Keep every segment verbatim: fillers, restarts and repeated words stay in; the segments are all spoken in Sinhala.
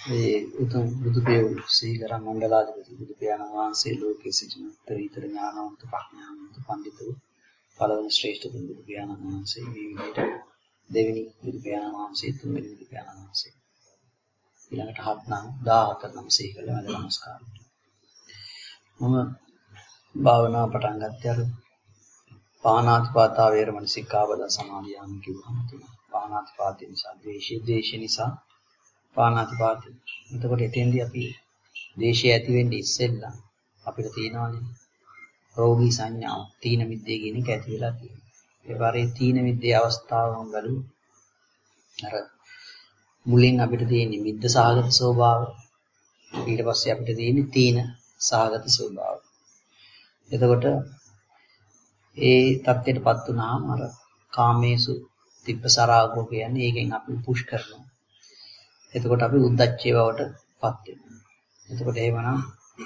ඒ උතුම් බුදු පියවරු සීගර මණ්ඩලාධිපති බුදු පියාණන් වහන්සේ ලෝකයේ සිටින උත්තරීතර ඥානවන්ත ප්‍රඥාවන්ත පඬිතුරු පළවෙනි ශ්‍රේෂ්ඨ බුදු පියාණන් වහන්සේ මේ විදිහට දෙවෙනි බුදු පියාණන් වහන්සේ තුන්වෙනි බුදු පියාණන් වහන්සේ ඊළඟට හත් නම් දාහතර නම් සීගල වැඳ නමස්කාර. මම භාවනාව පටන් ගත්තේ අර පාණාතිපාතා වේරමණී සික්ඛාපද සමාදියාම කිව්වම තියෙනවා. පාණාතිපාතේ නිසා ද්වේෂය, ද්වේෂ නිසා පාණාතිපාතේ. එතකොට එතෙන්දී අපි ද්වේෂය ඇති වෙන්නේ ඉස්සෙල්ලා අපිට තියෙනවානේ රෝගී සංඥාව, තීන මිද්දේ කියන එක ඇති වෙලා තියෙනවා. ඒ වගේ තීන මිද්දේ අවස්ථාවම බලමු. අර මුලින් අපිට තියෙන්නේ මිද්ද සහගත ස්වභාවය. ඊට පස්සේ අපිට තියෙන්නේ තීන සහගත ස්වභාවය. එතකොට ඒ தත්ත්වයටපත් වුණාම අර කාමේසු තිබ්බසරාගෝ කියන්නේ ඒකෙන් අපි පුෂ් කරනවා. එතකොට අපි උද්දච්චේ බවටපත් වෙනවා. එතකොට එහෙමනම්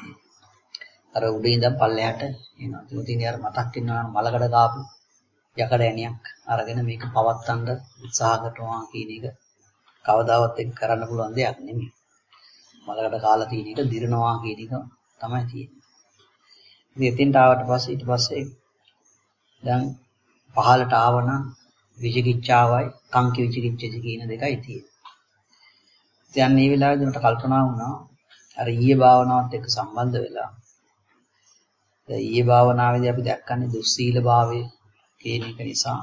අර උඩින් ඉඳන් පල්ලෙහාට එනවා. ඉතින් යාර මතක් වෙනවා මලකඩ කාපු යකඩ ඇණියක් අරගෙන මේක පවත්තන්න උත්සාහ කරනවා කියන එක කවදාවත් එක්ක කරන්න පුළුවන් දෙයක් නෙමෙයි. මලකඩ කාලා තියෙන එක දිරනවා කියන එක තමයි තියෙන්නේ. ඉතින් එතෙන්ට ආවට පස්සේ ඊට පස්සේ දැන් පහලට ආවනම් විචිකිච්ඡාවයි කාංකි විචිකිච්ඡති කියන දෙකයි තියෙන්නේ. දැන් මේ වෙලාවේදී මට කල්පනා වුණා අර ඊයේ භාවනාවත් එක්ක සම්බන්ධ වෙලා දැන් ඊයේ භාවනාවේදී අපි දැක්කන්නේ දුස්සීල භාවයේ කියන එක නිසා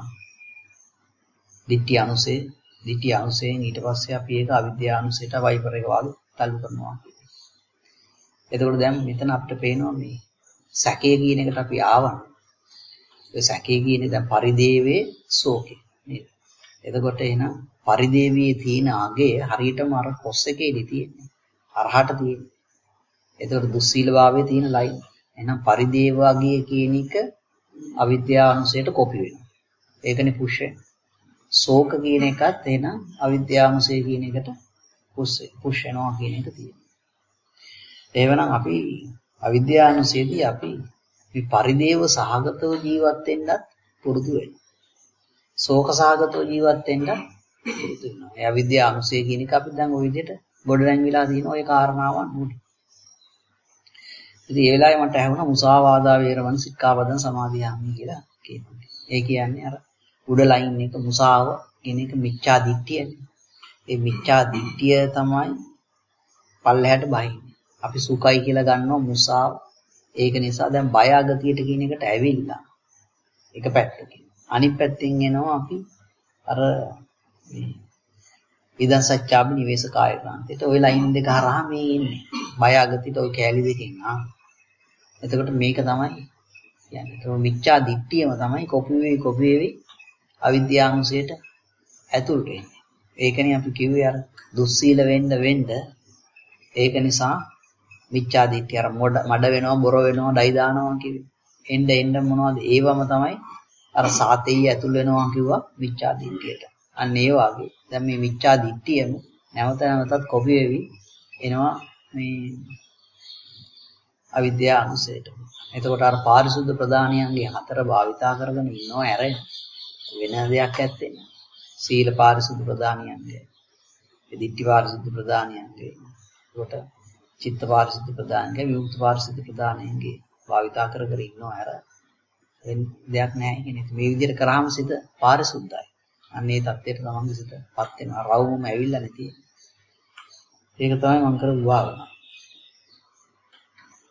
ditthi anuse ditthi anuseෙන් ඊට පස්සේ අපි ඒක අවිද්‍යා අනුසයට වයිපර් එක වගේ තල්ලු කරනවා. එතකොට දැන් මෙතන අපිට පේනවා මේ සැකේ කියන එකට අපි ආවන. ඒ සැකේ කියන්නේ දැන් පරිදේවේ ශෝකේ නේද? එතකොට එහෙනම් පරිදේවියේ තියෙන අගේ හරියටම අර කොස් එකේදී තියෙන්නේ. අරහට තියෙන්නේ. එතකොට දුස්සීල භාවයේ තියෙන ලයින්. එහෙනම් පරිදේවාගේ කියන එක අවිද්‍යා අනුසයට කොපි වෙනවා. ඒකනේ පුෂ් වෙන්නේ. ශෝක කියන එකත් එහෙනම් අවිද්‍යා අනුසය කියන එකට පුෂ් පුෂ් වෙනවා කියන එක තියෙනවා. එහෙනම් අපි අවිද්‍යා අනුසයේදී අපි මේ පරිදේව සහගතව ජීවත් වෙන්නත් පුරුදු වෙනවා. ශෝක සහගතව ජීවත් වෙන්නත් පුරුදු වෙනවා. ඒ අවිද්‍යා අනුසය කියන එක අපි දැන් ওই විදිහට බොඩ රැංගිලා තියෙන ওই කාරණාවන් උඩ. ඉතින් ඒ වෙලාවේ මට ඇහුණා මුසාවාදා වේරමණී සික්ඛාපදං සමාදියාමි කියලා කියනවා. ඒ කියන්නේ අර උඩ ලයින් එක මුසාව කියන එක මිච්ඡා දිට්ඨියනේ. ඒ මිච්ඡා දිට්ඨිය තමයි පල්ලෙහාට බහින්නේ. අපි සුඛයි කියලා ගන්නවා මුසාව. ඒක නිසා දැන් බය අගතියට කියන එකට ඇවිල්ලා එක පැත්තකින්. අනිත් පැත්තෙන් එනවා අපි අර මේ ඉදන් සත්‍යාබි නිවේස කායකාන්තයට ওই ලයින් දෙක හරහා මේ ඉන්නේ. බය අගතියට ওই කැලි දෙකෙන් ආ. එතකොට මේක තමයි කියන්නේ. ඒක මිච්ඡා දිට්ඨියම තමයි කොපි වෙවි කොපි වෙවි අවිද්‍යාංශයට ඇතුල් වෙන්නේ. ඒකනේ අපි කිව්වේ අර දුස්සීල වෙන්න වෙන්න ඒක නිසා මිච්ඡා දිට්ඨිය අර මඩ වෙනවා බොර වෙනවා ඩයි දානවා කිව්වේ. එන්න එන්න මොනවද ඒවම තමයි අර සාතේය ඇතුල් වෙනවා කිව්වා මිච්ඡා දිට්ඨියට. අන්න ඒ වගේ දැන් මේ මිච්ඡා දිට්ඨියම නැවත නැවතත් කොපි වෙවි එනවා මේ අවිද්‍යා අනුසයට. එතකොට අර පාරිශුද්ධ ප්‍රදානියන්ගේ හතර භාවිතා කරගෙන ඉන්නව ඇරෙන වෙන දෙයක් ඇත්තේ නෑ. සීල පාරිශුද්ධ ප්‍රදානියන්ගේ, දිට්ඨි පාරිශුද්ධ ප්‍රදානියන්ගේ, කොට චිත්ත පාරිශුද්ධ ප්‍රදානගේ, විමුක්ති පාරිශුද්ධ ප්‍රදානයන්ගේ භාවිතා කර කර ඉන්නව ඇර වෙන දෙයක් නෑ කියන එක. මේ විදිහට කරාම සිත පාරිශුද්ධයි. අන්න ඒ தත්ත්වයට තමන්ගේ සිතපත් වෙනවා. රවුමම ඇවිල්ලා නැති. ඒක තමයි මම කරපු භාවනාව.